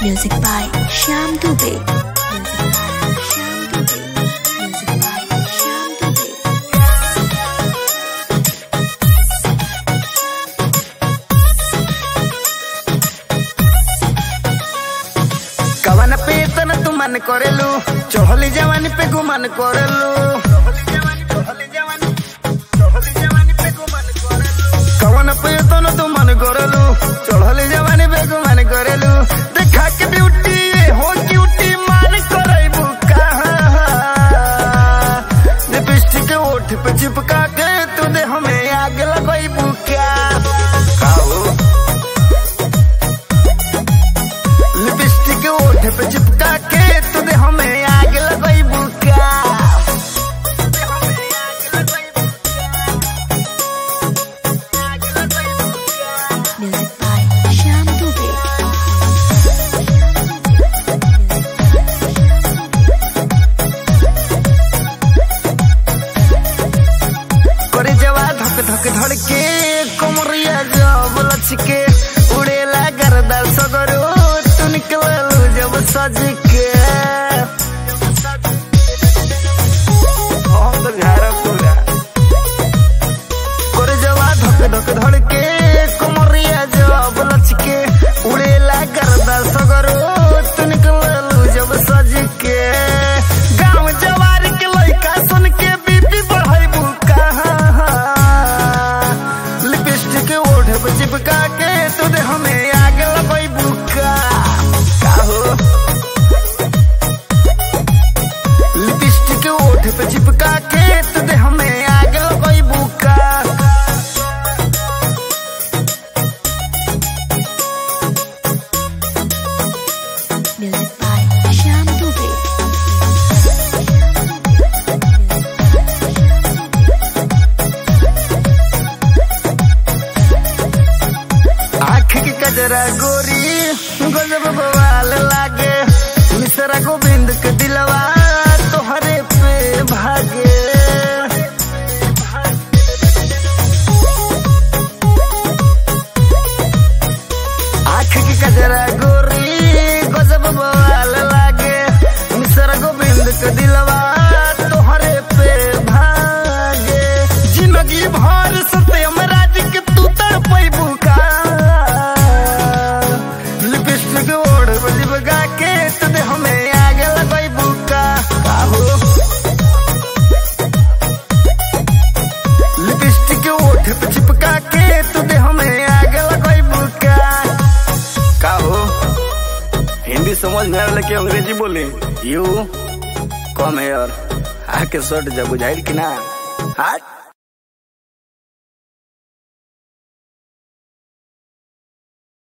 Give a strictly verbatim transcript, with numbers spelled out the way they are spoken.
Music by Shyam Dubey. Music by Shyam Dubey. Music by Shyam Dubey. कवन पे तन तू मन करेलू चढ़ली जवानी पे गुमान करेलू कवन पे तन तू मन करेलू चढ़ली जवानी पे गुमान करेलू देखा के ब्यूटी हो क्यूटी मान करेबू कहाँ लिपस्टिक ओठ पे चिपका के तू दे हमें आग लगेबू क्या लिपस्टिक ओठ पे चिपका के तू दे हमें आग लगेबू क्या Music by Shyam Dubey. करे जवा धक धक धड़के कोमरिया जब लचके उड़ेला गर्दा सगरो तू निकललू जब सज के बहुत घर पूरा करे जवा धक धक धड़के कोमरिया जब लचके उड़ेला गर्दा सगरो तू निकललू जब सज के गाँव जवार के लइका सुन के बीपी बढ़ाइबू कहाँ लिपस्टिक ओढ़ पे चिपका के तू दे हमें आग लगेबू का हो लिपस्टिक ओढ़ पे चिपका के तू दे हमें आग लगेबू का Music by Shyam Dubey. आँख की कजरा गोरी गजब बवाल लागे मिसरा गोविंद के दिलवा तोहरे पे भागे आँख की कजरा गोरी गजब बवाल लागे मिसरा गोविंद के दिलवा तोहरे पे भागे जिंदगी भर सत्यम राज के तू तड़पैबू का लिपस्टिक ओढ़ बगा के तू दे हमें आग लगेबू का हो लिपस्टिक ओढ़ पे चिपका के तू दे हमें आग लगेबू का का हो हिंदी समझ में आवे कि अंग्रेजी बोले यू कम हेयर आके सट जा बुझाइल कि ना हाथ